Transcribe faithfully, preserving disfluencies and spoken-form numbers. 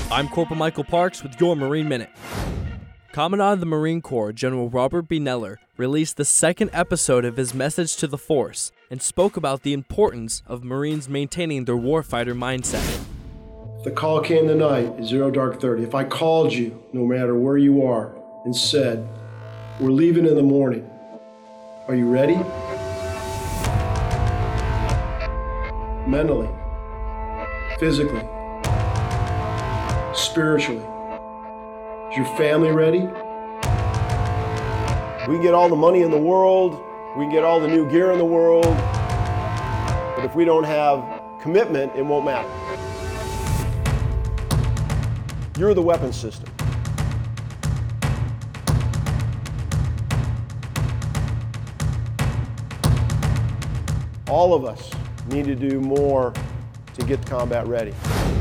I'm Corporal Michael Parks with your Marine Minute. Commandant of the Marine Corps, General Robert B. Neller, released the second episode of his message to the force and spoke about the importance of Marines maintaining their warfighter mindset. If the call came tonight at zero dark thirty, if I called you, no matter where you are, and said, we're leaving in the morning, are you ready? Mentally, physically, spiritually. Is your family ready? We can get all the money in the world, we can get all the new gear in the world, but if we don't have commitment, it won't matter. You're the weapon system. All of us need to do more to get the combat ready.